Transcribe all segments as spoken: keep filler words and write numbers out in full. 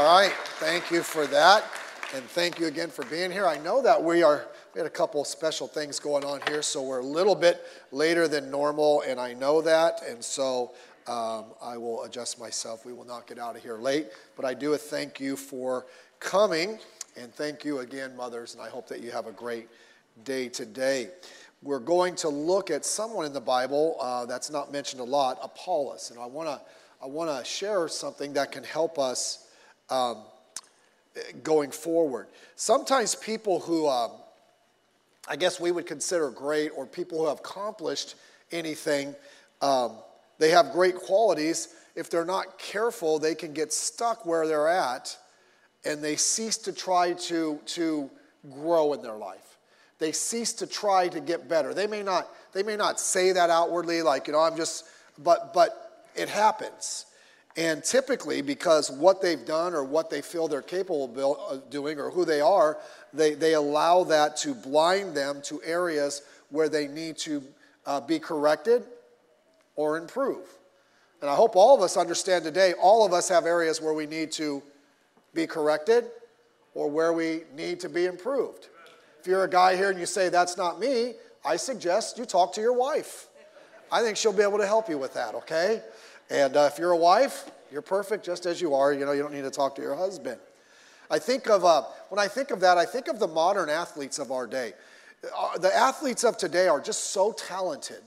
right, thank you for that, and thank you again for being here. I know that we are, we had a couple special things going on here, so we're a little bit later than normal, and I know that, and so um, I will adjust myself. We will not get out of here late, but I do thank you for coming, and thank you again, mothers, and I hope that you have a great day today. We're going to look at someone in the Bible uh, that's not mentioned a lot, Apollos, and I want to I want to share something that can help us um, going forward. Sometimes people who um, I guess we would consider great, or people who have accomplished anything, um, they have great qualities. If they're not careful, they can get stuck where they're at, and they cease to try to to grow in their life. They cease to try to get better. They may not they may not say that outwardly, like, you know, I'm just, but but it happens. And typically, because what they've done or what they feel they're capable of doing or who they are, they, they allow that to blind them to areas where they need to uh, be corrected or improve. And I hope all of us understand today, all of us have areas where we need to be corrected or where we need to be improved. If you're a guy here and you say, that's not me, I suggest you talk to your wife. I think she'll be able to help you with that, okay? And uh, if you're a wife, you're perfect just as you are. You know, you don't need to talk to your husband. I think of, uh, when I think of that, I think of the modern athletes of our day. Uh, the athletes of today are just so talented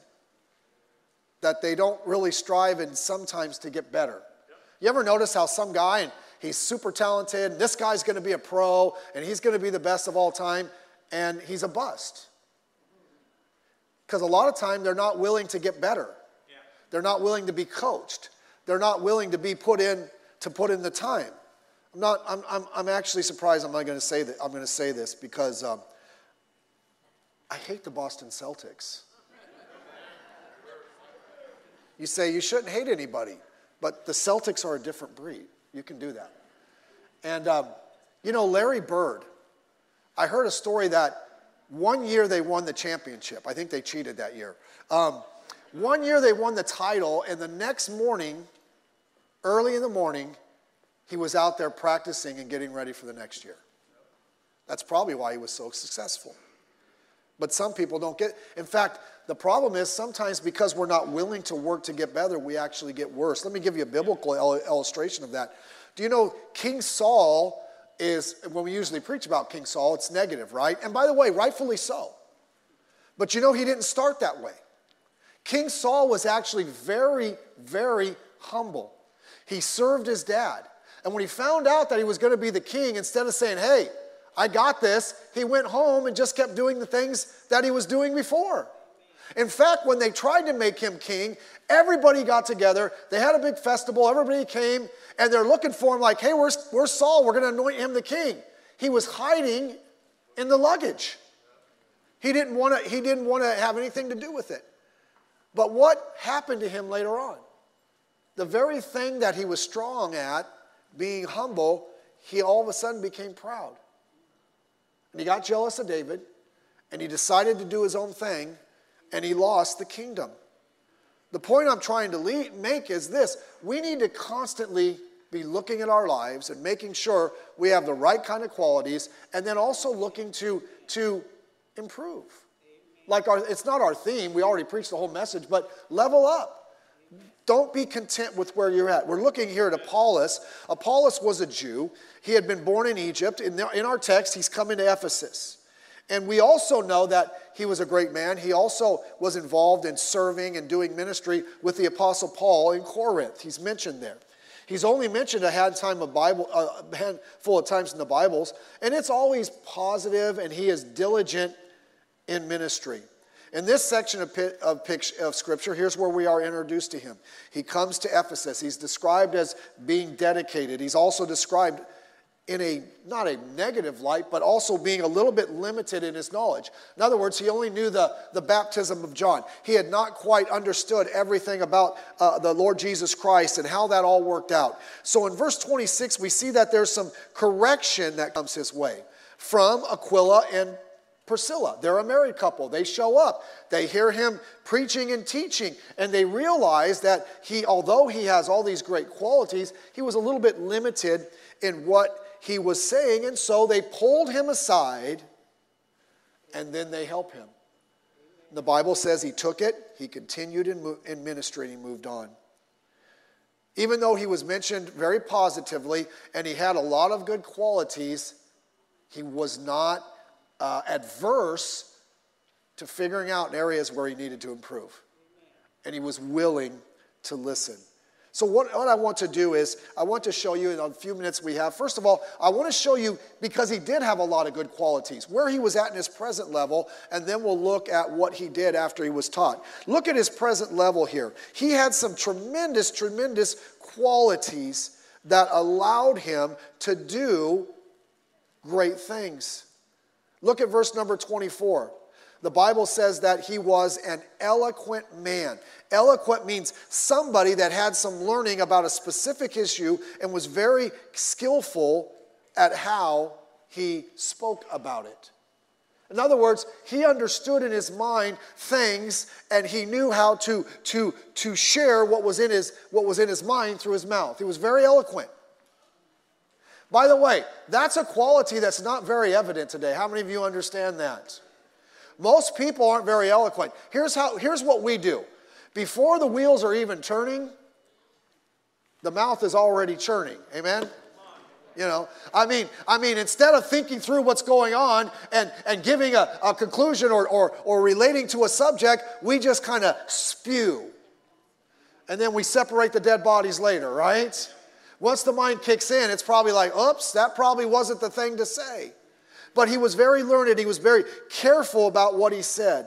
that they don't really strive and sometimes to get better. You ever notice how some guy, and he's super talented, and this guy's going to be a pro, and he's going to be the best of all time, and he's a bust? Because a lot of time they're not willing to get better. They're not willing to be coached. They're not willing to be put in to put in the time. I'm not. I'm. I'm, I'm actually surprised. I'm not going to say that. I'm going to say this because um, I hate the Boston Celtics. You say you shouldn't hate anybody, but the Celtics are a different breed. You can do that. And um, you know, Larry Bird. I heard a story that one year they won the championship. I think they cheated that year. Um, One year they won the title, and the next morning, early in the morning, he was out there practicing and getting ready for the next year. That's probably why he was so successful. But some people don't get, in fact, the problem is sometimes because we're not willing to work to get better, we actually get worse. Let me give you a biblical illustration of that. Do you know King Saul is, when we usually preach about King Saul, it's negative, right? And by the way, rightfully so. But you know, he didn't start that way. King Saul was actually very, very humble. He served his dad. And when he found out that he was going to be the king, instead of saying, hey, I got this, he went home and just kept doing the things that he was doing before. In fact, when they tried to make him king, everybody got together. They had a big festival. Everybody came, and they're looking for him like, hey, where's, where's Saul? We're going to anoint him the king. He was hiding in the luggage. He didn't want to, he didn't want to have anything to do with it. But what happened to him later on? The very thing that he was strong at, being humble, he all of a sudden became proud. And he got jealous of David, and he decided to do his own thing, and he lost the kingdom. The point I'm trying to lead, make is this. We need to constantly be looking at our lives and making sure we have the right kind of qualities, and then also looking to, to improve. Like our, it's not our theme. We already preached the whole message, but level up. Don't be content with where you're at. We're looking here at Apollos. Apollos was a Jew. He had been born in Egypt. In, the, in our text, he's coming to Ephesus. And we also know that he was a great man. He also was involved in serving and doing ministry with the Apostle Paul in Corinth. He's mentioned there. He's only mentioned a handful of Bible, a handful of times in the Bibles, and it's always positive, and he is diligent in ministry. In this section of, of, of Scripture, here's where we are introduced to him. He comes to Ephesus. He's described as being dedicated. He's also described in a, not a negative light, but also being a little bit limited in his knowledge. In other words, he only knew the, the baptism of John. He had not quite understood everything about uh, the Lord Jesus Christ and how that all worked out. So in verse twenty-six, we see that there's some correction that comes his way from Aquila and Priscilla. They're a married couple. They show up. They hear him preaching and teaching, and they realize that he, although he has all these great qualities, he was a little bit limited in what he was saying, and so they pulled him aside, and then they help him. The Bible says he took it, he continued in, in ministry, and he moved on. Even though he was mentioned very positively, and he had a lot of good qualities, he was not uh, adverse to figuring out areas where he needed to improve. And he was willing to listen. So what, what I want to do is, I want to show you in a few minutes we have, first of all, I want to show you, because he did have a lot of good qualities, where he was at in his present level, and then we'll look at what he did after he was taught. Look at his present level here. He had some tremendous, tremendous qualities that allowed him to do great things. Look at verse number twenty-four. The Bible says that he was an eloquent man. Eloquent means somebody that had some learning about a specific issue and was very skillful at how he spoke about it. In other words, he understood in his mind things, and he knew how to, to, to share what was in his, what was in his mind through his mouth. He was very eloquent. By the way, that's a quality that's not very evident today. How many of you understand that? Most people aren't very eloquent. Here's how, here's what we do. Before the wheels are even turning, the mouth is already churning. Amen? You know, I mean, I mean, instead of thinking through what's going on and, and giving a, a conclusion or, or, or relating to a subject, we just kind of spew. And then we separate the dead bodies later, right? Once the mind kicks in, it's probably like, oops, that probably wasn't the thing to say. But he was very learned. He was very careful about what he said.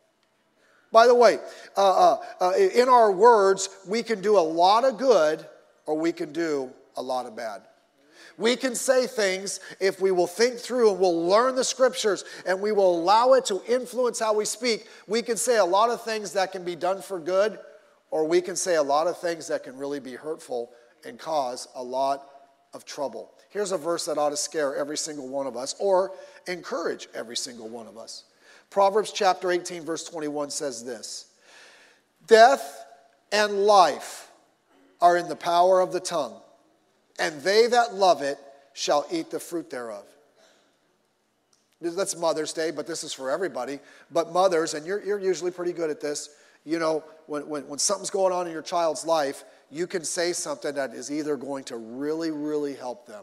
By the way, uh, uh, uh, in our words, we can do a lot of good or we can do a lot of bad. We can say things if we will think through and we'll learn the scriptures and we will allow it to influence how we speak. We can say a lot of things that can be done for good, or we can say a lot of things that can really be hurtful and cause a lot of trouble. Here's a verse that ought to scare every single one of us or encourage every single one of us. Proverbs chapter eighteen, verse twenty-one says this: death and life are in the power of the tongue, and they that love it shall eat the fruit thereof. That's Mother's Day, but this is for everybody. But mothers, and you're, you're usually pretty good at this, you know, when, when, when something's going on in your child's life, you can say something that is either going to really, really help them,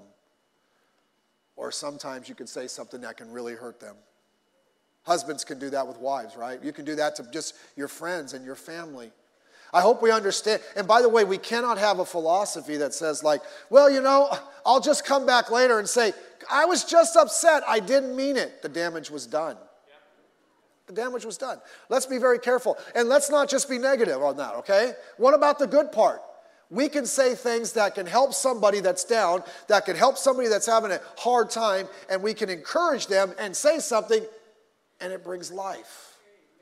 or sometimes you can say something that can really hurt them. Husbands can do that with wives, right? You can do that to just your friends and your family. I hope we understand. And by the way, we cannot have a philosophy that says like, well, you know, I'll just come back later and say, I was just upset. I didn't mean it. The damage was done. The damage was done. Let's be very careful. And let's not just be negative on that, okay? What about the good part? We can say things that can help somebody that's down, that can help somebody that's having a hard time, and we can encourage them and say something, and it brings life.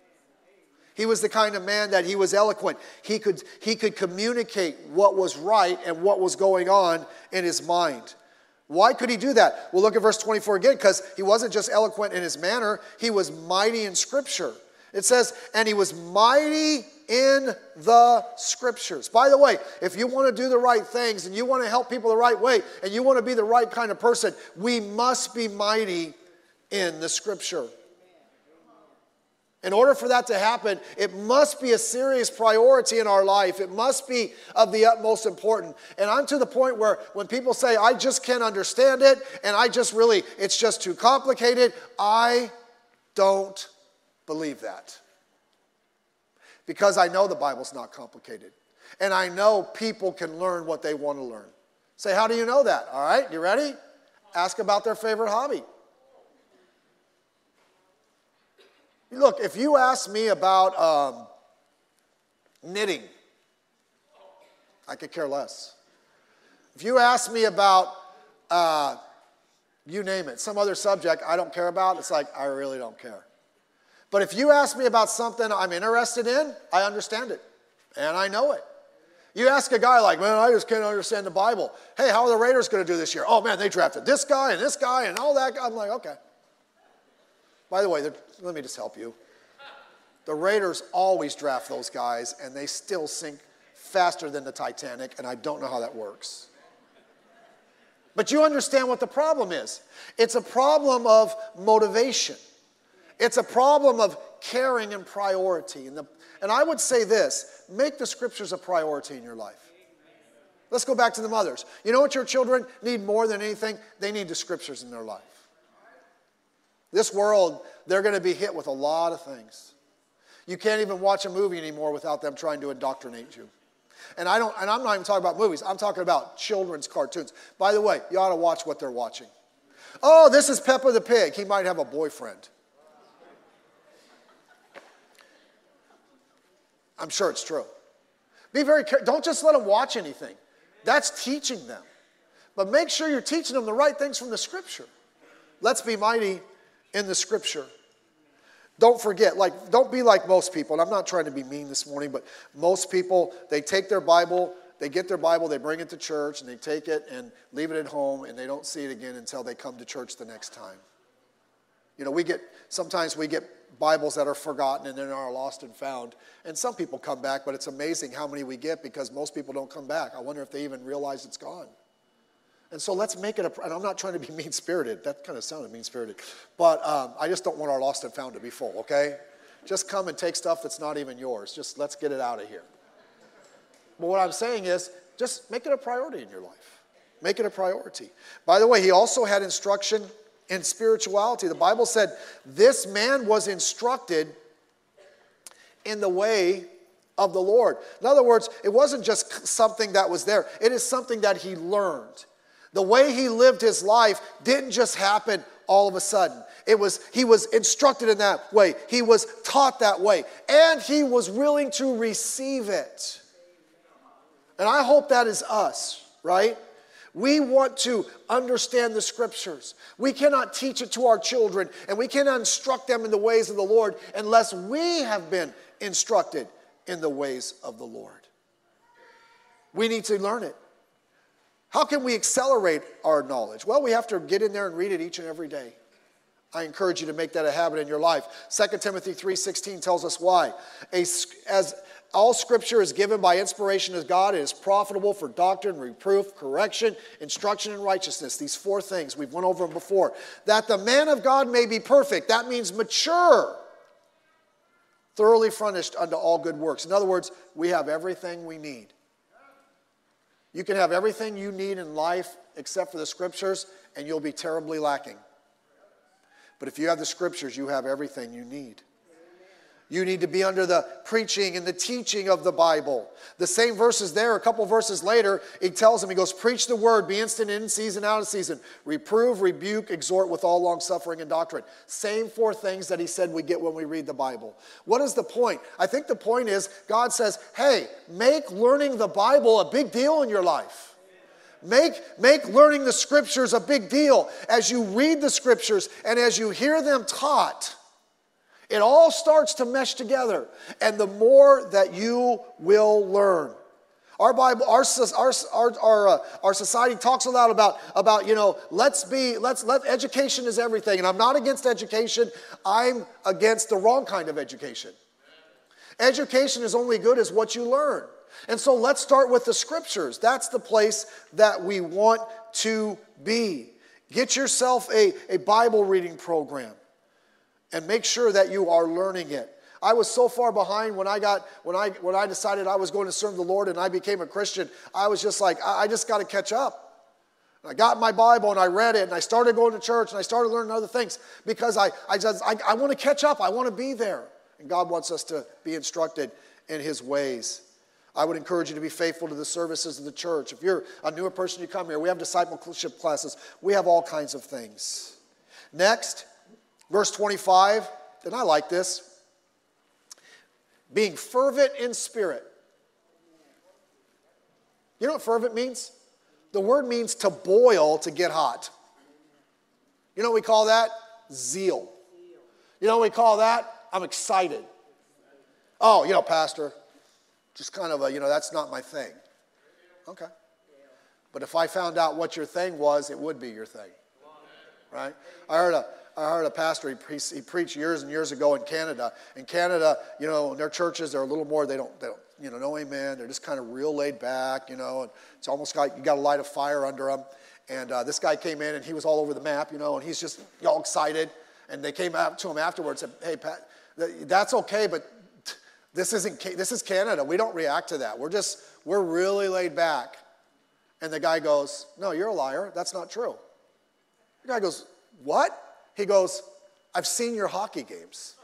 He was the kind of man that he was eloquent. He could, he could communicate what was right and what was going on in his mind. Why could he do that? Well, look at verse twenty-four again, because he wasn't just eloquent in his manner, he was mighty in Scripture. It says, and he was mighty in the Scriptures. By the way, if you want to do the right things and you want to help people the right way and you want to be the right kind of person, we must be mighty in the Scripture. In order for that to happen, it must be a serious priority in our life. It must be of the utmost importance. And I'm to the point where when people say, I just can't understand it, and I just really, it's just too complicated, I don't believe that. Because I know the Bible's not complicated. And I know people can learn what they want to learn. Say, how do you know that? All right, you ready? Ask about their favorite hobby. Look, if you ask me about um, knitting, I could care less. If you ask me about, uh, you name it, some other subject I don't care about, it's like, I really don't care. But if you ask me about something I'm interested in, I understand it, and I know it. You ask a guy like, man, I just can't understand the Bible. Hey, how are the Raiders going to do this year? Oh, man, they drafted this guy and this guy and all that. I'm like, okay. By the way, let me just help you. The Raiders always draft those guys, and they still sink faster than the Titanic, and I don't know how that works. But you understand what the problem is. It's a problem of motivation. It's a problem of caring and priority. And, the, and I would say this, make the scriptures a priority in your life. Let's go back to the mothers. You know what your children need more than anything? They need the scriptures in their life. This world, they're going to be hit with a lot of things. You can't even watch a movie anymore without them trying to indoctrinate you. And I don't, and I'm not even talking about movies. I'm talking about children's cartoons. By the way, you ought to watch what they're watching. Oh, this is Peppa the Pig. He might have a boyfriend. I'm sure it's true. Be very careful. Don't just let them watch anything. That's teaching them. But make sure you're teaching them the right things from the Scripture. Let's be mighty in the Scripture. Don't forget, like, don't be like most people. And I'm not trying to be mean this morning, but most people, they take their Bible, they get their Bible, they bring it to church, and they take it and leave it at home, and they don't see it again until they come to church the next time. You know, we get, sometimes we get Bibles that are forgotten and then are lost and found. And some people come back, but it's amazing how many we get because most people don't come back. I wonder if they even realize it's gone. And so let's make it a, and I'm not trying to be mean-spirited. That kind of sounded mean-spirited. But um, I just don't want our lost and found to be full, okay? Just come and take stuff that's not even yours. Just let's get it out of here. But what I'm saying is, just make it a priority in your life. Make it a priority. By the way, he also had instruction in spirituality. The Bible said, this man was instructed in the way of the Lord. In other words, it wasn't just something that was there. It is something that he learned. The way he lived his life didn't just happen all of a sudden. It was, he was instructed in that way. He was taught that way. And he was willing to receive it. And I hope that is us, right? We want to understand the scriptures. We cannot teach it to our children, and we cannot instruct them in the ways of the Lord unless we have been instructed in the ways of the Lord. We need to learn it. How can we accelerate our knowledge? Well, we have to get in there and read it each and every day. I encourage you to make that a habit in your life. Second Timothy three sixteen tells us why. As all scripture is given by inspiration of God, it is profitable for doctrine, reproof, correction, instruction, and righteousness. These four things, we've went over them before. That the man of God may be perfect. That means mature. Thoroughly furnished unto all good works. In other words, we have everything we need. You can have everything you need in life except for the scriptures, and you'll be terribly lacking. But if you have the scriptures, you have everything you need. You need to be under the preaching and the teaching of the Bible. The same verses there, a couple verses later, he tells them, he goes, preach the word, be instant in season, out of season. Reprove, rebuke, exhort with all long suffering and doctrine. Same four things that he said we get when we read the Bible. What is the point? I think the point is God says, hey, make learning the Bible a big deal in your life. Make, make learning the scriptures a big deal. As you read the scriptures and as you hear them taught, it all starts to mesh together, and the more that you will learn. Our Bible, our our our our, uh, our society talks a lot about about you know let's be let's let education is everything, and I'm not against education. I'm against the wrong kind of education. Education is only good as what you learn, and so let's start with the scriptures. That's the place that we want to be. Get yourself a a Bible reading program. And make sure that you are learning it. I was so far behind when I got when I when I decided I was going to serve the Lord and I became a Christian. I was just like, I, I just got to catch up. And I got my Bible and I read it and I started going to church and I started learning other things because I I just I, I want to catch up. I want to be there. And God wants us to be instructed in His ways. I would encourage you to be faithful to the services of the church. If you're a newer person, you come here. We have discipleship classes. We have all kinds of things. Next. Verse twenty-five, and I like this, being fervent in spirit. You know what fervent means? The word means to boil, to get hot. You know what we call that? Zeal. You know what we call that? I'm excited. Oh, you know, pastor, just kind of a, you know, that's not my thing. Okay. But if I found out what your thing was, it would be your thing. right? I heard a, I heard a pastor, he, pre- he preached years and years ago in Canada. In Canada, you know, in their churches, they're a little more, they don't, they don't, you know, no amen. They're just kind of real laid back, you know, and it's almost like you got to light a fire under them. And uh, this guy came in and he was all over the map, you know, and he's just all excited. And they came up to him afterwards and said, hey, Pat, that's okay, but this isn't, this is Canada. We don't react to that. We're just, we're really laid back. And the guy goes, no, you're a liar. That's not true. The guy goes, what? He goes, I've seen your hockey games.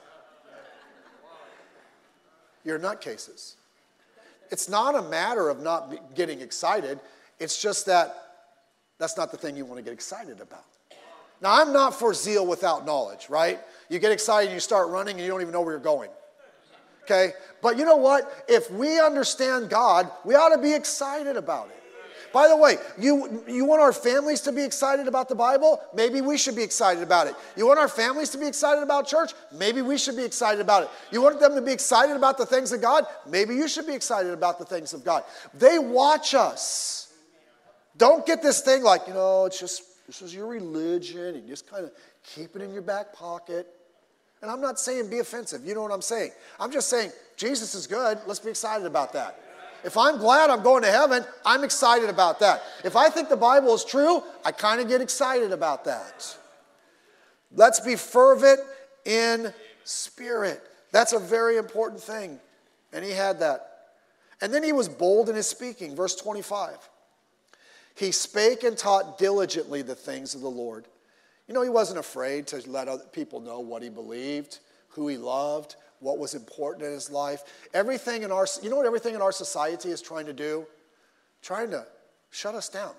You're nutcases. It's not a matter of not getting excited. It's just that that's not the thing you want to get excited about. Now, I'm not for zeal without knowledge, right? You get excited and you start running and you don't even know where you're going. Okay? But you know what? If we understand God, we ought to be excited about it. By the way, you, you want our families to be excited about the Bible? Maybe we should be excited about it. You want our families to be excited about church? Maybe we should be excited about it. You want them to be excited about the things of God? Maybe you should be excited about the things of God. They watch us. Don't get this thing like, you know, it's just, this is your religion, and just kind of keep it in your back pocket. And I'm not saying be offensive. You know what I'm saying. I'm just saying Jesus is good. Let's be excited about that. If I'm glad I'm going to heaven, I'm excited about that. If I think the Bible is true, I kind of get excited about that. Let's be fervent in spirit. That's a very important thing. And he had that. And then he was bold in his speaking. Verse twenty-five. He spake and taught diligently the things of the Lord. You know, he wasn't afraid to let other people know what he believed, who he loved, what was important in his life. Everything in our, you know what everything in our society is trying to do? Trying to shut us down.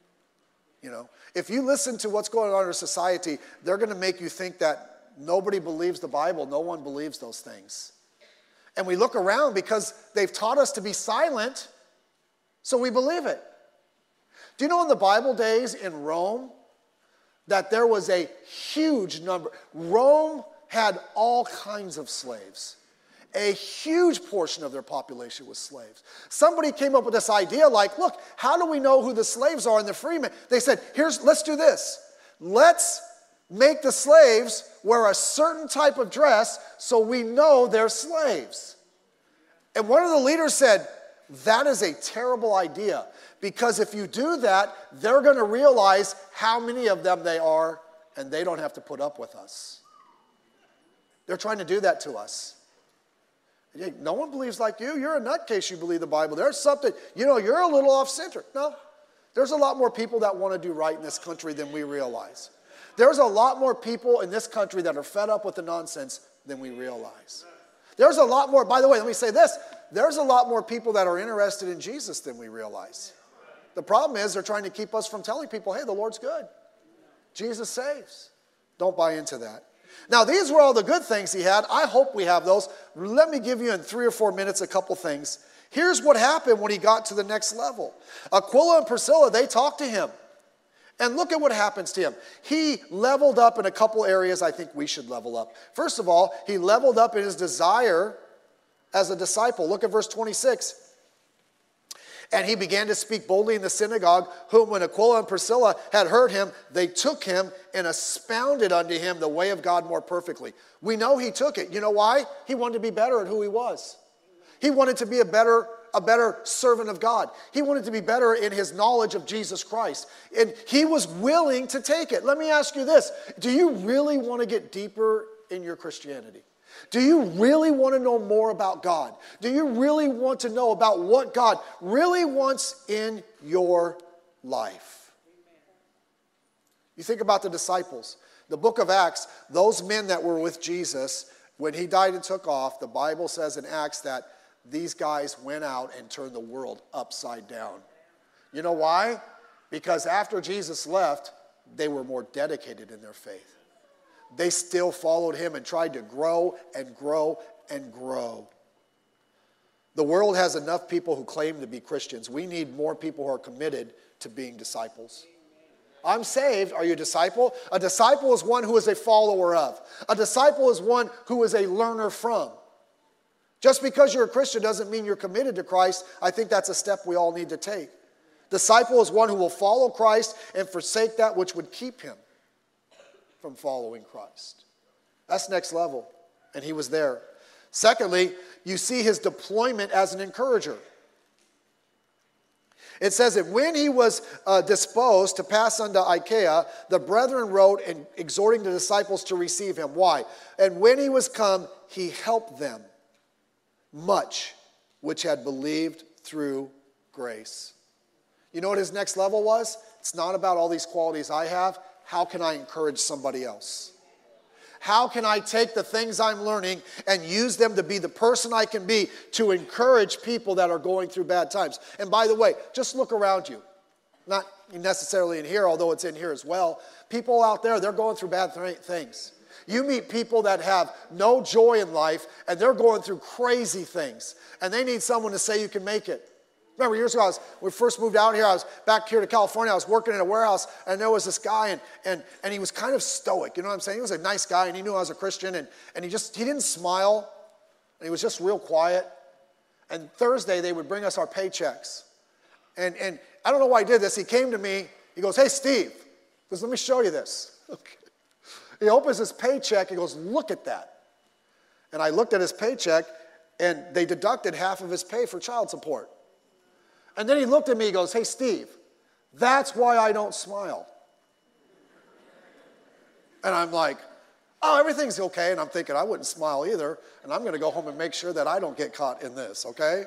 You know, if you listen to what's going on in our society, they're going to make you think that nobody believes the Bible. No one believes those things. And we look around because they've taught us to be silent, so we believe it. Do you know in the Bible days in Rome that there was a huge number? Rome had all kinds of slaves. A huge portion of their population was slaves. Somebody came up with this idea like, look, how do we know who the slaves are and the freemen? They said, here's, let's do this. Let's make the slaves wear a certain type of dress so we know they're slaves. And one of the leaders said, that is a terrible idea, because if you do that, they're going to realize how many of them they are, and they don't have to put up with us. They're trying to do that to us. No one believes like you. You're a nutcase, you believe the Bible. There's something, you know, you're a little off-center. No, there's a lot more people that want to do right in this country than we realize. There's a lot more people in this country that are fed up with the nonsense than we realize. There's a lot more, by the way, let me say this. There's a lot more people that are interested in Jesus than we realize. The problem is they're trying to keep us from telling people, hey, the Lord's good. Jesus saves. Don't buy into that. Now, these were all the good things he had. I hope we have those. Let me give you in three or four minutes a couple things. Here's what happened when he got to the next level. Aquila and Priscilla, they talked to him. And look at what happens to him. He leveled up in a couple areas I think we should level up. First of all, he leveled up in his desire as a disciple. Look at verse twenty-six. And he began to speak boldly in the synagogue, whom when Aquila and Priscilla had heard him, they took him and expounded unto him the way of God more perfectly. We know he took it. You know why? He wanted to be better at who he was. He wanted to be a better, a better servant of God. He wanted to be better in his knowledge of Jesus Christ. And he was willing to take it. Let me ask you this. Do you really want to get deeper in your Christianity? Do you really want to know more about God? Do you really want to know about what God really wants in your life? You think about the disciples. The book of Acts, those men that were with Jesus, when he died and took off, the Bible says in Acts that these guys went out and turned the world upside down. You know why? Because after Jesus left, they were more dedicated in their faith. They still followed him and tried to grow and grow and grow. The world has enough people who claim to be Christians. We need more people who are committed to being disciples. I'm saved. Are you a disciple? A disciple is one who is a follower of. A disciple is one who is a learner from. Just because you're a Christian doesn't mean you're committed to Christ. I think that's a step we all need to take. Disciple is one who will follow Christ and forsake that which would keep him. from following Christ. That's next level, and he was there. Secondly, you see his deployment as an encourager. It says that when he was uh, disposed to pass unto Achaia, the brethren wrote and exhorting the disciples to receive him. Why? And when he was come, he helped them much, which had believed through grace. You know what his next level was? It's not about all these qualities I have. How can I encourage somebody else? How can I take the things I'm learning and use them to be the person I can be to encourage people that are going through bad times? And by the way, just look around you. Not necessarily in here, although it's in here as well. People out there, they're going through bad th- things. You meet people that have no joy in life, and they're going through crazy things. And they need someone to say you can make it. Remember, years ago, I was, when we first moved out here, I was back here to California. I was working in a warehouse, and there was this guy, and, and, and he was kind of stoic. You know what I'm saying? He was a nice guy, and he knew I was a Christian, and, and he just, he didn't smile, and he was just real quiet. And Thursday, they would bring us our paychecks. And, and I don't know why he did this. He came to me. He goes, hey, Steve. He goes, let me show you this. Okay. He opens his paycheck. He goes, look at that. And I looked at his paycheck, and they deducted half of his pay for child support. And then he looked at me, he goes, hey, Steve, that's why I don't smile. And I'm like, oh, everything's okay. And I'm thinking, I wouldn't smile either. And I'm going to go home and make sure that I don't get caught in this, okay?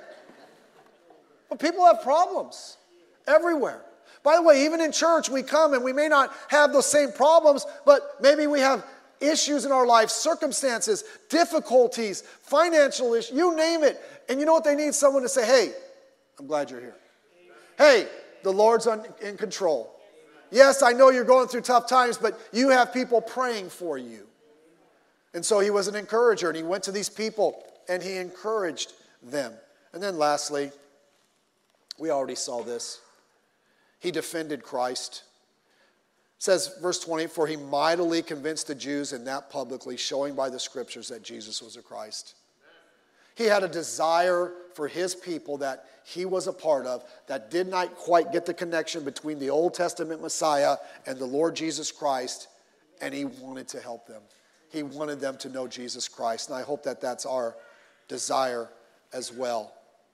But people have problems everywhere. By the way, even in church, we come and we may not have those same problems, but maybe we have issues in our life, circumstances, difficulties, financial issues, you name it. And you know what they need? Someone to say, hey, I'm glad you're here. Hey, the Lord's on, in control. Yes, I know you're going through tough times, but you have people praying for you. And so he was an encourager, and he went to these people, and he encouraged them. And then lastly, we already saw this. He defended Christ. It says, verse twenty, for he mightily convinced the Jews, and that publicly, showing by the scriptures that Jesus was the Christ. He had a desire for his people that he was a part of that did not quite get the connection between the Old Testament Messiah and the Lord Jesus Christ, and he wanted to help them. He wanted them to know Jesus Christ, and I hope that that's our desire as well.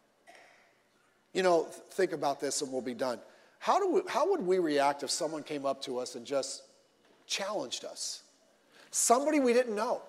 You know, think about this and we'll be done. How do we, how would we react if someone came up to us and just challenged us? Somebody we didn't know.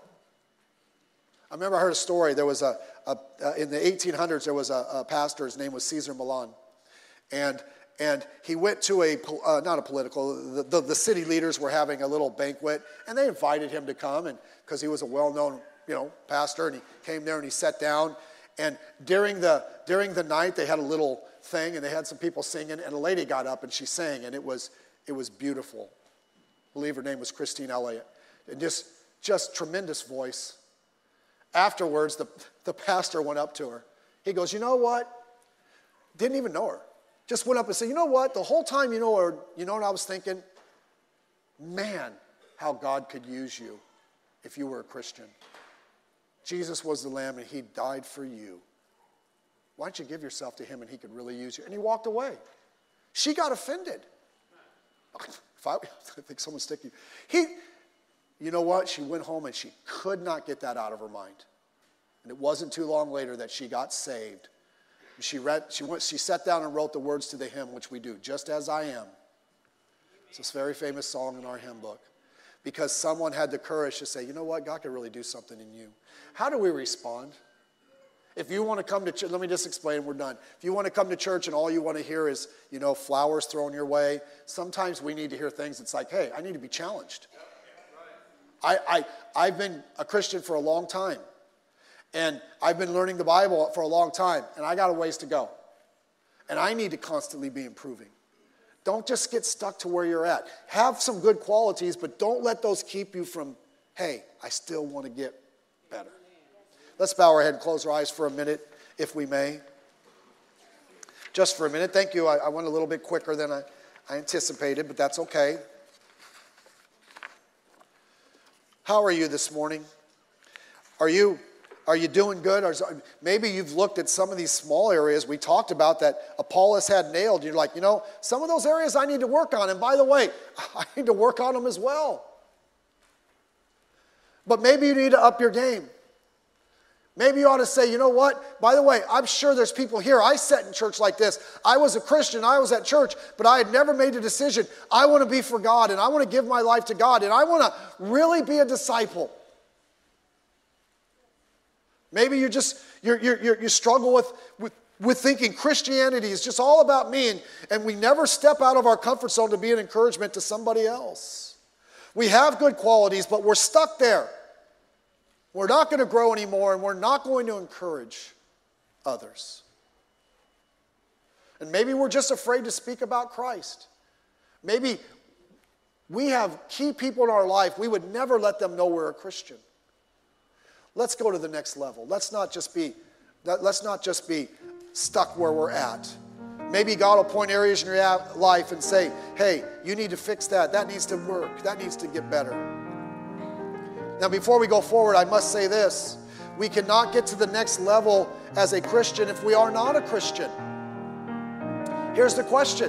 I remember I heard a story. There was a, a uh, in the eighteen hundreds, there was a, a pastor. His name was Caesar Milan. And, and he went to a, uh, not a political, the, the, the city leaders were having a little banquet, and they invited him to come, and because he was a well-known, you know, pastor, and he came there and he sat down. And during the, during the night, they had a little thing, and they had some people singing, and a lady got up, and she sang, and it was, it was beautiful. I believe her name was Christine Elliott. And just, just tremendous voice. Afterwards, the, the pastor went up to her. He goes, you know what? Didn't even know her. Just went up and said, you know what? The whole time, you know, her, you know what I was thinking? Man, how God could use you if you were a Christian. Jesus was the Lamb, and he died for you. Why don't you give yourself to him, and he could really use you? And he walked away. She got offended. If I, I think someone's sticking. He... You know what? She went home and she could not get that out of her mind. And it wasn't too long later that she got saved. She read, she went, she sat down and wrote the words to the hymn, which we do, Just As I Am. It's this very famous song in our hymn book. Because someone had the courage to say, you know what? God could really do something in you. How do we respond? If you want to come to church, let me just explain, we're done. If you want to come to church and all you want to hear is, you know, flowers thrown your way, sometimes we need to hear things that's like, hey, I need to be challenged. I, I, I've been a Christian for a long time, and I've been learning the Bible for a long time, and I got a ways to go. And I need to constantly be improving. Don't just get stuck to where you're at. Have some good qualities, but don't let those keep you from, hey, I still want to get better. Let's bow our head and close our eyes for a minute, if we may. Just for a minute. Thank you. I, I went a little bit quicker than I, I anticipated, but that's okay. How are you this morning? Are you, are you doing good? Or maybe you've looked at some of these small areas we talked about that Apollos had nailed. You're like, you know, some of those areas I need to work on. And by the way, I need to work on them as well. But maybe you need to up your game. Maybe you ought to say, you know what? By the way, I'm sure there's people here. I sat in church like this. I was a Christian. I was at church, but I had never made a decision. I want to be for God, and I want to give my life to God, and I want to really be a disciple. Maybe you just, you're, you're, you're, you struggle with, with, with thinking Christianity is just all about me, and, and we never step out of our comfort zone to be an encouragement to somebody else. We have good qualities, but we're stuck there. We're not going to grow anymore, and we're not going to encourage others. And maybe we're just afraid to speak about Christ. Maybe we have key people in our life, we would never let them know we're a Christian. Let's go to the next level. Let's not just be, let's not just be stuck where we're at. Maybe God will point areas in your life and say, hey, you need to fix that. That needs to work. That needs to get better. Now, before we go forward, I must say this. We cannot get to the next level as a Christian if we are not a Christian. Here's the question.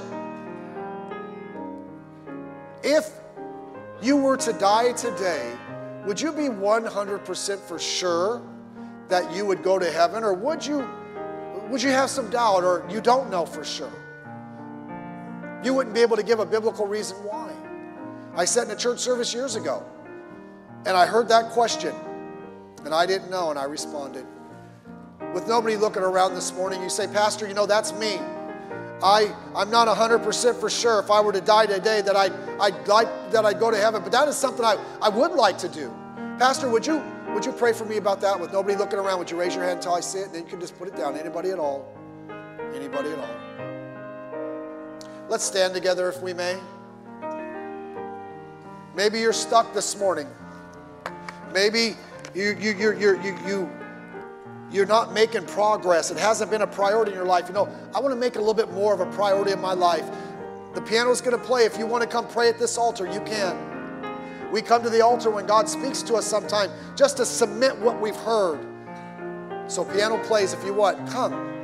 If you were to die today, would you be one hundred percent for sure that you would go to heaven? Or would you, would you have some doubt, or you don't know for sure? You wouldn't be able to give a biblical reason why. I sat in a church service years ago, and I heard that question, and I didn't know, and I responded. With nobody looking around this morning, you say, Pastor, you know, that's me. I, I'm not one hundred percent for sure if I were to die today that I'd, I'd like that I'd go to heaven, but that is something I, I would like to do. Pastor, would you, would you pray for me about that? With nobody looking around, would you raise your hand until I see it? And then you can just put it down. Anybody at all? Anybody at all? Let's stand together if we may. Maybe you're stuck this morning. Maybe you, you, you're, you're, you, you, you're not making progress. It hasn't been a priority in your life. You know, I want to make it a little bit more of a priority in my life. The piano's going to play. If you want to come pray at this altar, you can. We come to the altar when God speaks to us sometime just to submit what we've heard. So piano plays. If you want, come.